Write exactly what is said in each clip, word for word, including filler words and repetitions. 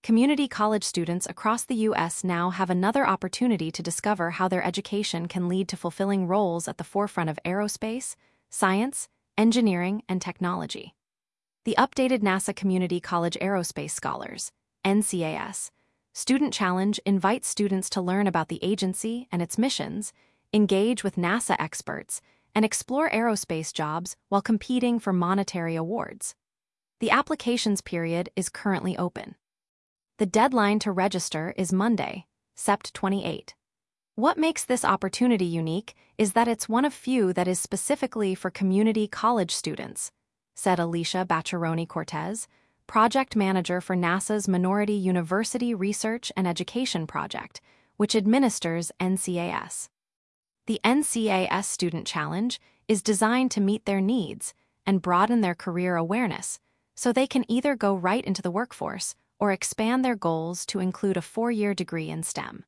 community college students across the U S now have another opportunity to discover how their education can lead to fulfilling roles at the forefront of aerospace, science, engineering, and technology. The updated NASA Community College Aerospace Scholars, N C A S, Student Challenge invites students to learn about the agency and its missions, engage with NASA experts, and explore aerospace jobs while competing for monetary awards. The applications period is currently open. The deadline to register is Monday, September twenty-eighth. What makes this opportunity unique is that it's one of few that is specifically for community college students, said Alicia Baccheroni-Cortez, project manager for NASA's Minority University Research and Education Project, which administers N C A S. The N C A S Student Challenge is designed to meet their needs and broaden their career awareness, so they can either go right into the workforce or expand their goals to include a four-year degree in STEM.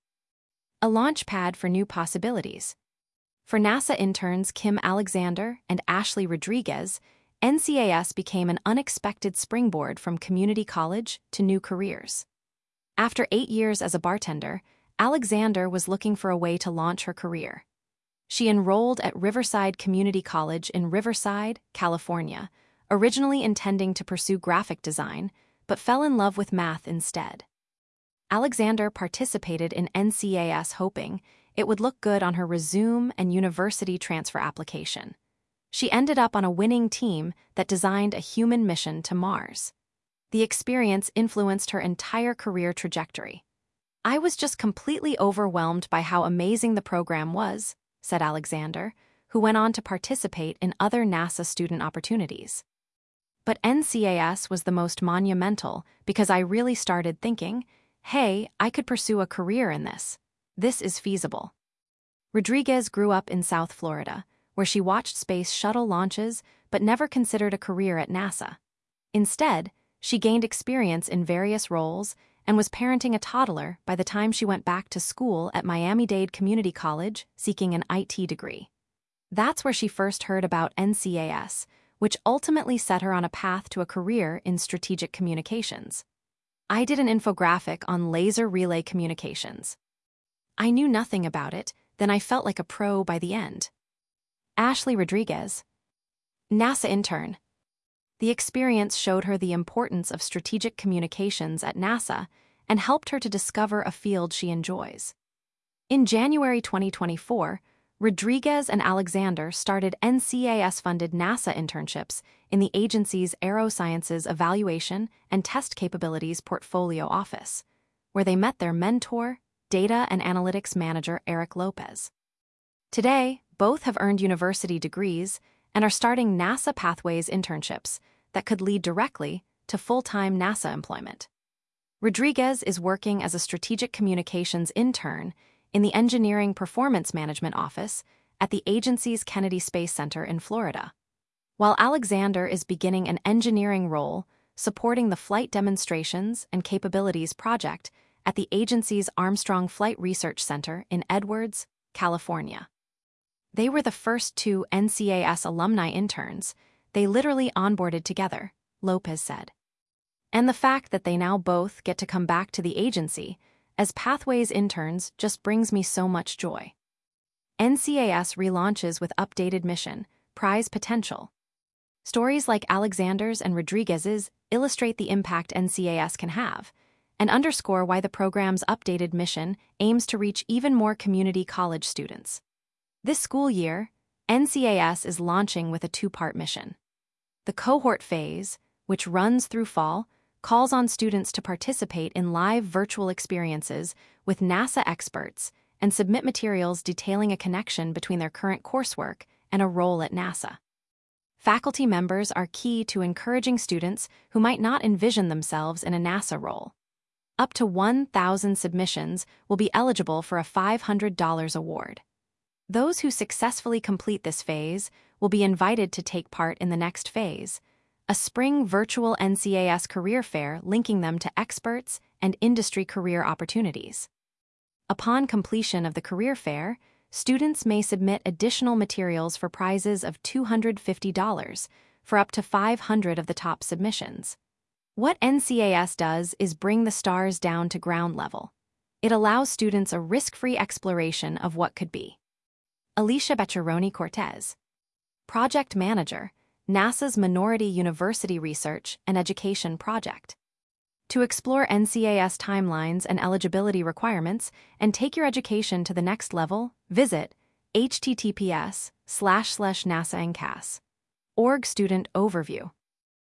A launch pad for new possibilities. For NASA interns Kim Alexander and Ashley Rodriguez, N C A S became an unexpected springboard from community college to new careers. After eight years as a bartender, Alexander was looking for a way to launch her career. She enrolled at Riverside Community College in Riverside, California, originally intending to pursue graphic design, but fell in love with math instead. Alexander participated in N C A S hoping it would look good on her resume and university transfer application. She ended up on a winning team that designed a human mission to Mars. The experience influenced her entire career trajectory. "I was just completely overwhelmed by how amazing the program was," said Alexander, who went on to participate in other NASA student opportunities. "But N C A S was the most monumental because I really started thinking, hey, I could pursue a career in this. This is feasible." Rodriguez grew up in South Florida, where she watched space shuttle launches but never considered a career at NASA. Instead, she gained experience in various roles and was parenting a toddler by the time she went back to school at Miami-Dade Community College seeking an I T degree. That's where she first heard about N C A S, which ultimately set her on a path to a career in strategic communications. "I did an infographic on laser relay communications. I knew nothing about it, then I felt like a pro by the end." Ashley Rodriguez, NASA intern. The experience showed her the importance of strategic communications at NASA and helped her to discover a field she enjoys. In January twenty twenty-four, Rodriguez and Alexander started N C A S-funded NASA internships in the agency's Aerosciences Evaluation and Test Capabilities Portfolio Office, where they met their mentor, Data and Analytics Manager Eric Lopez. Today, both have earned university degrees and are starting NASA Pathways internships that could lead directly to full-time NASA employment. Rodriguez is working as a strategic communications intern in the Engineering Performance Management Office at the agency's Kennedy Space Center in Florida, while Alexander is beginning an engineering role supporting the Flight Demonstrations and Capabilities Project at the agency's Armstrong Flight Research Center in Edwards, California. They were the first two N C A S alumni interns. They literally onboarded together, Lopez said. And the fact that they now both get to come back to the agency as Pathways interns just brings me so much joy. N C A S relaunches with updated mission, prize potential. Stories like Alexander's and Rodriguez's illustrate the impact N C A S can have and underscore why the program's updated mission aims to reach even more community college students. This school year, N C A S is launching with a two-part mission. The cohort phase, which runs through fall, calls on students to participate in live virtual experiences with NASA experts and submit materials detailing a connection between their current coursework and a role at NASA. Faculty members are key to encouraging students who might not envision themselves in a NASA role. Up to one thousand submissions will be eligible for a five hundred dollars award. Those who successfully complete this phase will be invited to take part in the next phase, a spring virtual N C A S career fair linking them to experts and industry career opportunities. Upon completion of the career fair, students may submit additional materials for prizes of two hundred fifty dollars for up to five hundred of the top submissions. What N C A S does is bring the stars down to ground level. It allows students a risk-free exploration of what could be. Alicia Beccheroni Cortez, Project Manager, NASA's Minority University Research and Education Project. To explore N C A S timelines and eligibility requirements and take your education to the next level, visit https slash slash NASA N C A S. Org Student Overview.